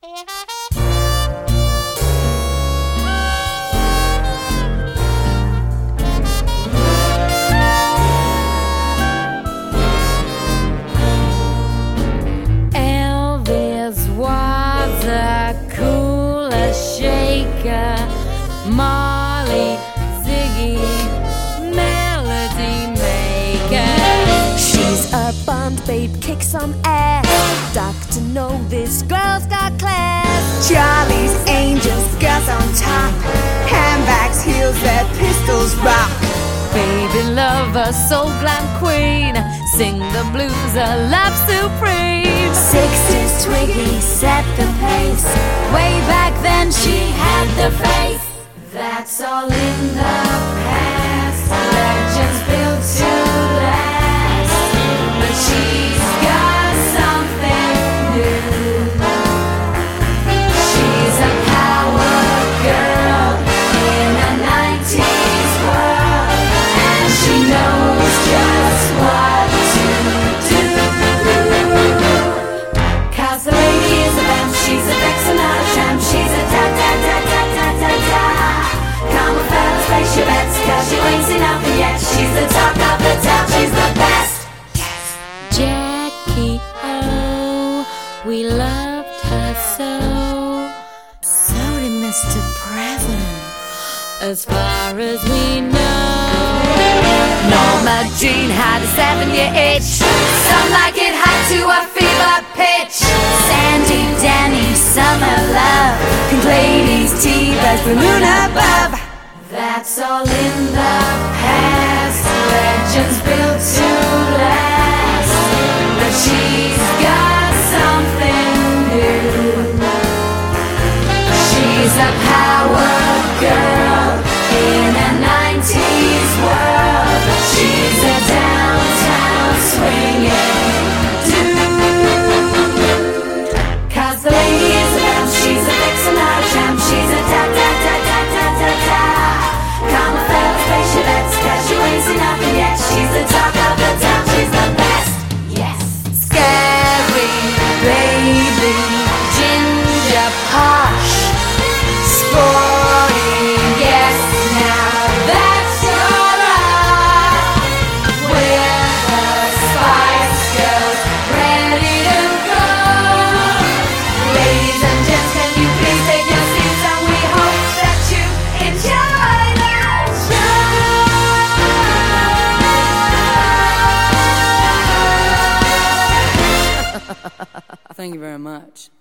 Elvis was a cooler shaker, Marley, Ziggy, melody maker. She's a Bond babe, kick some ass. Doctor know this girl's got class. Charlie's Angels, girls on top. Handbags, heels, that pistols rock. Baby lover, soul glam queen, sing the blues, a love supreme. 60s Twiggy set the pace. Way back then she had the faith. That's all in the past. Legends built to last. But she's got something new. She's a power girl in a 90s world, and she knows just what to do. 'Cause the lady is a vamp, she's a vixen, not a tramp. She's a da-da-da-da-da-da-da. Come on fellas, place your bets, 'cause you ain't seen nothing yet. She's the talk of the town, she's the best. Jackie O, we loved her so. So did Mr. President, as far as we know. Norma Jean had a 7-year itch. Some like it hot to a fever pitch. Sandy, Danny, summer love. Pink ladies, T-Birds, the moon above. That's all in the past. Legends built to last. But she's got something new. She's a power girl in a 90s world. She's a downtown swinging dude. 'Cause the lady is a bounce, she's a vixen, not a tramp. She's a da-da-da-da-da-da-da. Come on fellas, place your bets, 'cause you ain't seen nothing yet. She's the talk of the town, she's the best. Yes. Scary, baby, ginger, posh, sporty, yes, now that's alright. We're the Spice Girls, ready to go. Ladies and gents, can you please take your seats, and we hope that you enjoy the show. Thank you very much.